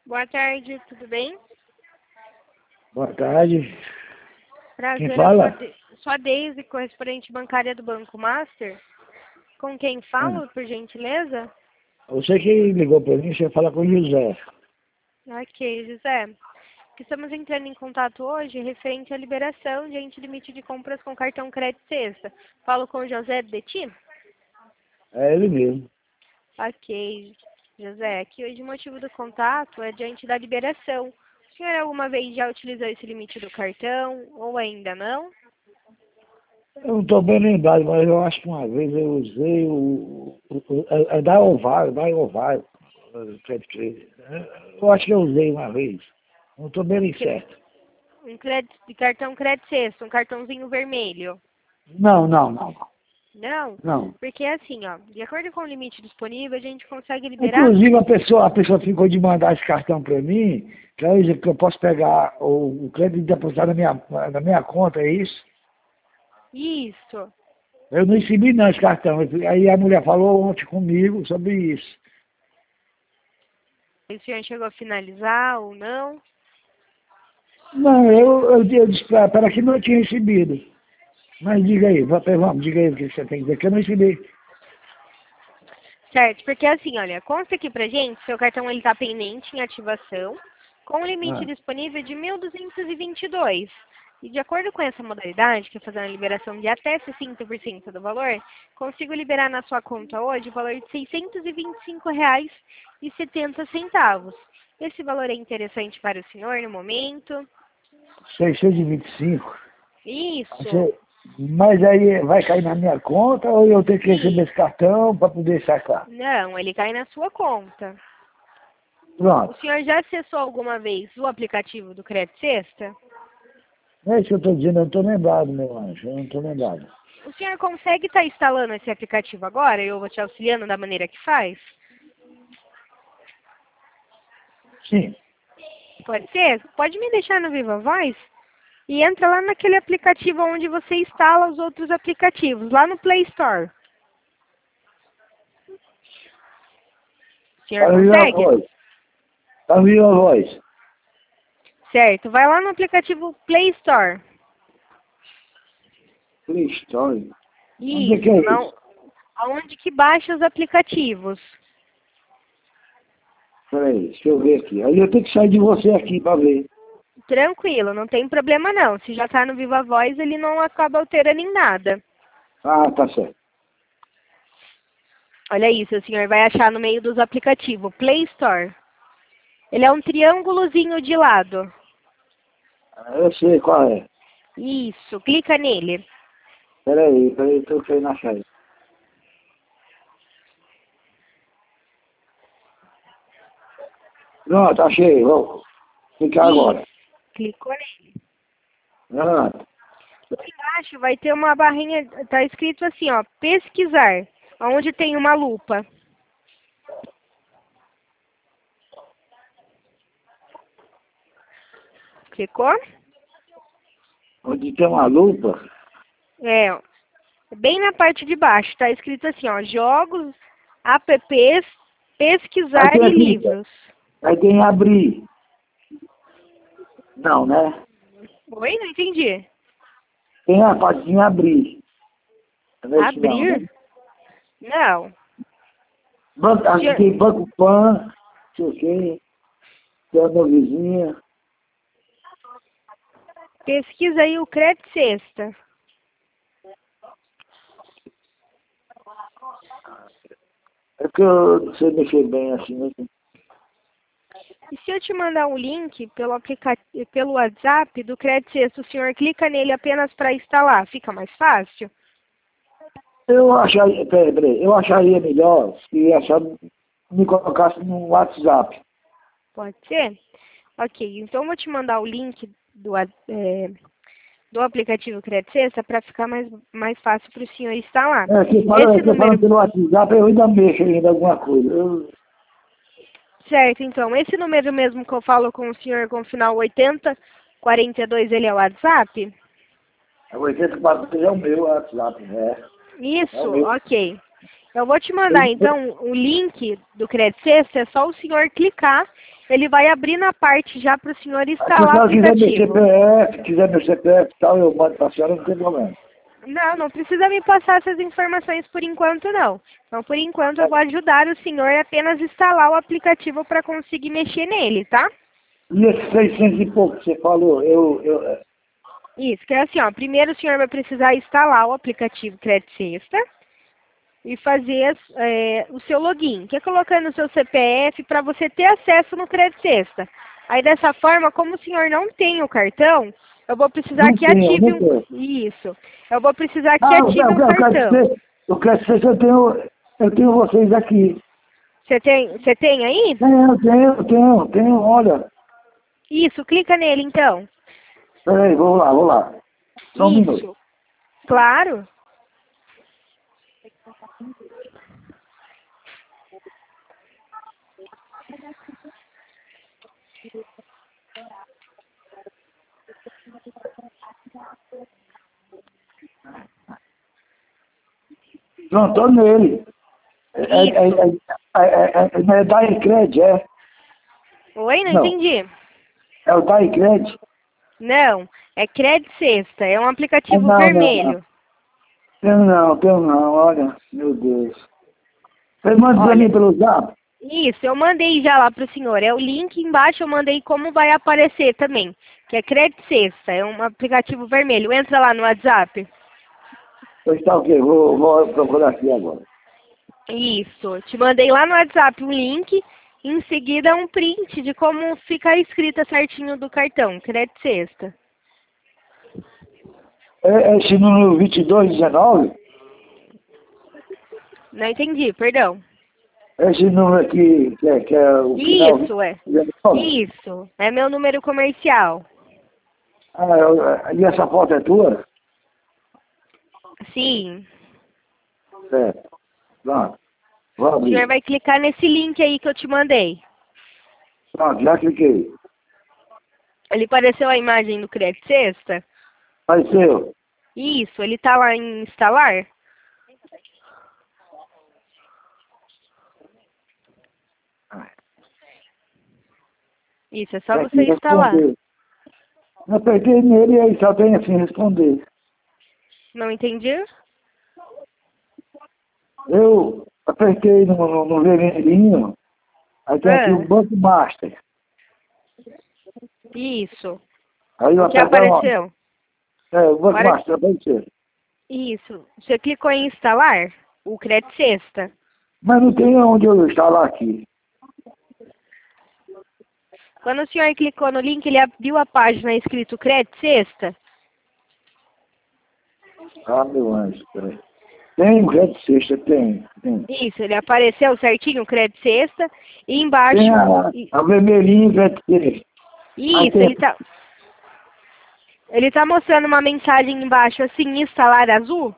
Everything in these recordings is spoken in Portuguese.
Boa tarde, tudo bem? Boa tarde. Prazer, Quem fala? sou a Deise, correspondente bancária do Banco Master. Com quem Ah, falo, por gentileza? você que ligou para mim, você fala com o José. Ok, José. Estamos entrando em contato hoje referente à liberação de limite de compras com cartão crédito sexta. Falo com o José Deti? É ele mesmo. Ok, José. Aqui hoje o motivo do contato é diante da liberação. O senhor alguma vez já utilizou esse limite do cartão ou ainda não? Eu não estou bem lembrado, mas eu acho que uma vez eu usei é da Ovário, eu acho que eu usei uma vez. Não estou bem certo. Um crédito, de cartão crédito sexto, um cartãozinho vermelho. Não, não, não, Não, não. porque assim, ó, de acordo com o limite disponível, a gente consegue liberar. Inclusive a pessoa ficou de mandar esse cartão para mim, que eu posso pegar o crédito e depositar na minha conta, é isso? Isso. Eu não recebi não esse cartão. Aí a mulher falou ontem comigo sobre isso. O senhor chegou a finalizar ou não? Não, eu disse para ela que não tinha recebido. Mas diga aí, vamos, diga aí o que você tem que dizer, que eu não recebi. Certo, porque assim, olha, consta aqui pra gente, seu cartão ele tá pendente em ativação, com o limite Ah, disponível de 1.222. E de acordo com essa modalidade, que é fazer a liberação de até 60% do valor, consigo liberar na sua conta hoje o valor de R$ 625,70. Esse valor é interessante para o senhor no momento? 625. Isso, Você, mas aí vai cair na minha conta ou eu tenho que receber sim. esse cartão para poder sacar? Não, ele cai na sua conta. O Pronto. senhor já acessou alguma vez o aplicativo do Crédito Sexta? Não é isso que eu estou dizendo, eu não estou lembrado, meu anjo, eu não estou lembrado. O senhor consegue estar instalando esse aplicativo agora? Eu vou te auxiliando da maneira que faz? Sim. Pode ser? Pode me deixar no Viva Voz? E entra lá naquele aplicativo onde você instala os outros aplicativos, lá no Play Store. O senhor Está viva a consegue? voz. Está viva a voz. Certo. Vai lá no aplicativo Play Store. Play Store. Onde é que Isso, é não, isso? aonde que baixa os aplicativos. Peraí, deixa eu ver aqui. Aí eu tenho que sair de você aqui para ver. Tranquilo, não tem problema não. Se já está no Viva Voz, ele não acaba alterando em nada. Ah, tá certo. Olha isso, o senhor vai achar no meio dos aplicativos, Play Store. Ele é um triângulozinho de lado. Eu sei qual é. Isso, clica nele. Peraí, estou querendo achar aí. Pronto, achei. Vou clicar Isso, agora. clicou nele. Pronto. Lá embaixo vai ter uma barrinha, tá escrito assim, ó, pesquisar, onde tem uma lupa. Clicou? Onde tem uma lupa, É, ó, bem na parte de baixo, tá escrito assim, ó, jogos, apps, aí pesquisar tem e aqui, livros. aí tem abrir. Não, né? Oi, não entendi. Tem a parte em abrir. Não é isso não, né? Abrir? Não. Banco, O aqui senhor, tem Banco Pan, não sei o quê, tem a minha vizinha. pesquisa aí o crédito sexta. É que eu não sei mexer bem assim, né? E se eu te mandar um link pelo WhatsApp do crédito sexta, o senhor clica nele apenas para instalar, fica mais fácil? Eu acharia, peraí, eu acharia melhor se me colocasse no WhatsApp. Pode ser? Ok, então eu vou te mandar o link do aplicativo Crédito Sexta para ficar mais fácil para o senhor instalar. Esse Você falando número, pelo WhatsApp, eu ainda mexo ainda alguma coisa. certo, então, esse número mesmo que eu falo com o senhor com o final 8042, ele é o WhatsApp? O 84 é o meu WhatsApp, é. É Isso, o meu. ok. Eu vou te mandar, então, o link do Crédito Sexta, é só o senhor clicar, ele vai abrir na parte já para o senhor Se instalar o a senhora quiser meu aplicativo. CPF, quiser meu CPF e tal, eu mando pra senhora, não tem problema. Não, não precisa me passar essas informações por enquanto, não. Então, por enquanto, eu vou ajudar o senhor a apenas instalar o aplicativo para conseguir mexer nele, tá? E esses 600 e pouco que você falou, Isso, que é assim, ó. Primeiro o senhor vai precisar instalar o aplicativo Crédito Sexta e fazer o seu login, que é colocando o seu CPF para você ter acesso no Crédito Sexta. Aí dessa forma, como o senhor não tem o cartão, eu vou precisar não que tenho, ative não um. tenho. Isso. Eu vou precisar que Ah, ative um eu quero cartão. dizer, eu tenho vocês aqui. Você tem aí? Tenho, olha. Isso, clica nele então. Peraí, vou lá. Só um minuto. Isso. Claro. Pronto, tô nele. Isso. É Daicred, é? Oi, não Não, entendi. é o Daicred? Não, é Crédito Sexta, é um Ah, aplicativo não. vermelho. Tenho não, olha, meu Deus. Você manda pra mim Olha, pelo zap? isso, eu mandei já lá pro senhor. É o link embaixo, eu mandei como vai aparecer também. Que é Crédito Sexta, é um aplicativo vermelho. Entra lá no WhatsApp. Pois tá ok, vou procurar aqui agora. Isso, te mandei lá no WhatsApp um link. Em seguida, um print de como fica escrita certinho do cartão, Crédito Sexta. É esse número 2219? Não entendi, perdão. Esse número aqui, que é o final Isso, é. 19? Isso, é meu número comercial. E essa foto é tua? Sim. Certo. Pronto. Vou O senhor abrir. vai clicar nesse link aí que eu te mandei. Pronto, já cliquei. Ele apareceu a imagem do Crédito Sexta? Apareceu. Isso, ele tá lá em instalar? Isso, é só Tem você que instalar. responder. Eu apertei nele e aí só tem assim responder. Não entendi? Eu apertei no vermelhinho, aí tem aqui o Ah, Banco Master. isso. Aí eu O que aperto onde? apareceu? O Banco Hora... Master, apareceu. Isso. Você clicou em instalar o Crédito Sexta. Mas não tem onde eu instalar aqui. Quando o senhor clicou no link, ele abriu a página escrito Crédito Sexta? Ah, meu anjo, peraí. Tem o Red Sexta, tem. Isso, ele apareceu certinho o Crédito Sexta. E Tem embaixo... a vermelhinha Red Sexta. Aí Isso, tem, ele tá mostrando uma mensagem embaixo assim, instalar azul?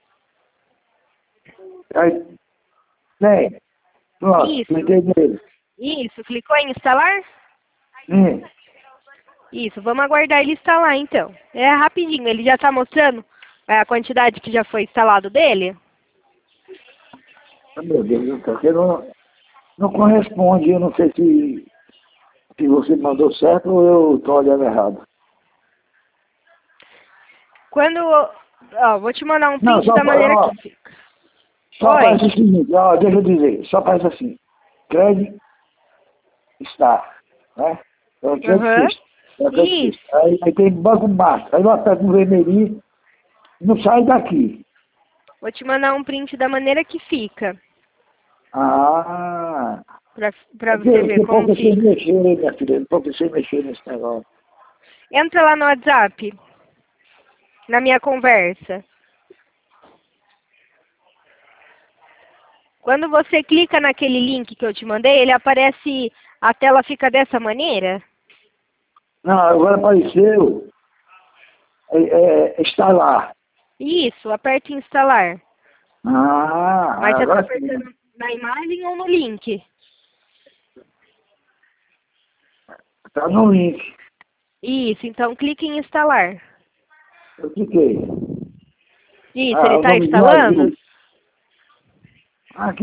aí, tem. Pronto, Isso. cliquei nele. Isso, clicou em instalar? Sim. Isso, vamos aguardar ele instalar então. É rapidinho, ele já está mostrando a quantidade que já foi instalado dele? Ah, meu Deus do céu, porque não corresponde. Eu não sei se você mandou certo ou eu estou olhando errado. Quando... Ó, vou te mandar um Não, print da maneira que fica. só Oi? faz o seguinte, deixa eu dizer, só faz assim. Crédito está, né? É o crédito Aham. sexto. É o crédito Isso. sexto. Aí tem banco master. Aí eu aperto no vermelhinho, não sai daqui. Vou te mandar um print da maneira que fica. Ah, Pra é você ver que como pouco sem fica. mexer, né, minha filha? Pouco sem mexer nesse negócio. Entra lá no WhatsApp, na minha conversa. Quando você clica naquele link que eu te mandei, ele aparece, a tela fica dessa maneira? Não, agora apareceu, está lá. Isso, aperte em instalar. Mas você está Agora sim. apertando na imagem ou no link? Está no link. Isso, então clique em instalar. Eu cliquei. Isso, ele O está nomezinho instalando? azul. Aqui.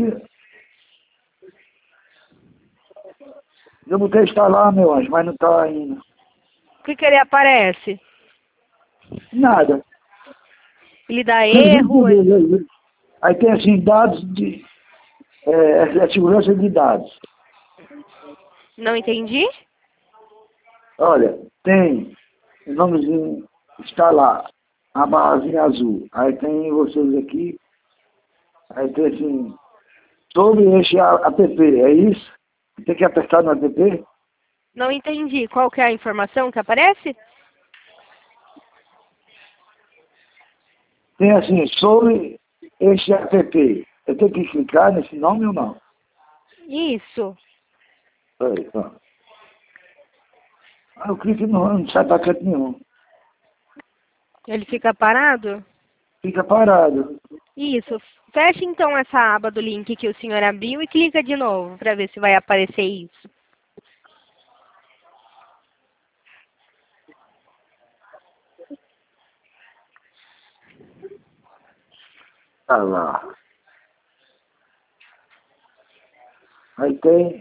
Eu botei instalar, meu anjo, mas não está ainda. O que ele aparece? Nada. Ele dá erro? Aí tem assim, dados de... É segurança de dados. Não entendi? Olha, tem o nomezinho, está lá, a barrazinha azul. Aí tem vocês aqui, aí tem assim, sobre este app, é isso? Tem que apertar no app? Não entendi. Qual que é a informação que aparece? Tem assim, sobre este app. Eu tenho que clicar nesse nome ou não? Isso. Peraí, ó. Ah, eu clico e não sai para canto nenhum. Ele fica parado? Fica parado. Isso. Feche então essa aba do link que o senhor abriu e clica de novo para ver se vai aparecer isso. Tá lá. Aí tem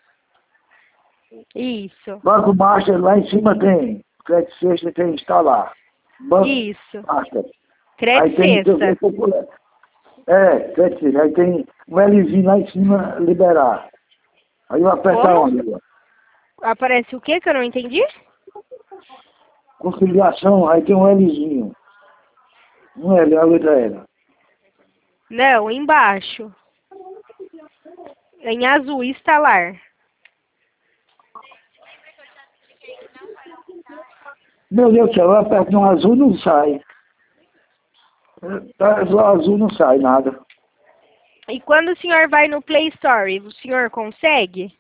Isso. Banco Master, lá em cima tem. Crédito Sexta tem instalar. Banco Isso. Master. Aí Crédito tem sexta. Crédito Sexta. Aí tem um Lzinho lá em cima, liberar. Aí eu aperto Como? onde? Aparece o que que eu não entendi? Configuração, aí tem um Lzinho. Um L, a letra L. Não, embaixo. Em azul, instalar. Meu Deus do céu, eu aperto no azul não sai. Tá, no azul não sai nada. E quando o senhor vai no Play Store, o senhor consegue?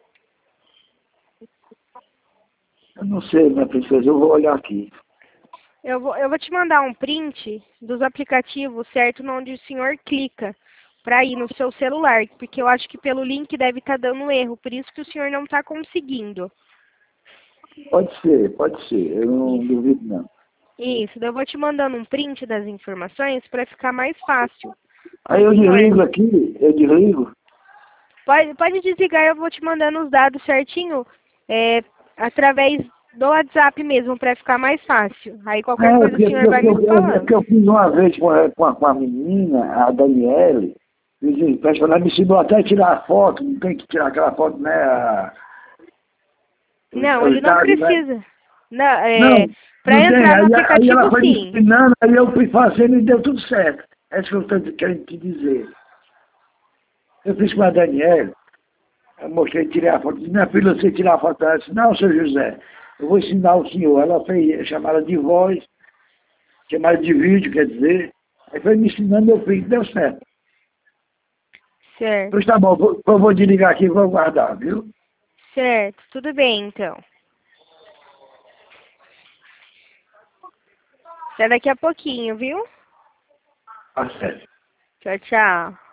Eu não sei, minha princesa, eu vou olhar aqui. Eu vou te mandar um print dos aplicativos, certo? Onde o senhor clica para ir no seu celular. Porque eu acho que pelo link deve estar dando erro. Por isso que o senhor não está conseguindo. Pode ser. Eu não duvido não. Isso, daí eu vou te mandando um print das informações para ficar mais fácil. Aí eu Senhor, desligo aqui, eu desligo. pode desligar, eu vou te mandando os dados certinho, através do WhatsApp mesmo, para ficar mais fácil. Aí qualquer coisa o senhor vai me É falando. porque eu fiz uma vez com a menina, a Daniele, ela me ensinou até a tirar foto, não tem que tirar aquela foto, né? Não, Os ele não dados, né? precisa. Não, Não, para não tem. entrar no Aí ela aplicativo, foi me sim. ensinando, aí eu fui fazendo e deu tudo certo. É isso que eu estou querendo te dizer. Eu fiz com a Daniele, eu mostrei, tirei a foto, disse, minha filha, você tirar a foto, ela disse, não, seu José, eu vou ensinar o senhor. Ela fez chamada de voz, chamada de vídeo, quer dizer. Aí foi me ensinando, eu fiz, deu certo. Certo, Pois tá bom, eu vou desligar aqui e vou guardar, viu? certo. Tudo bem, então. Até daqui a pouquinho, viu? Tá certo. Tchau, tchau.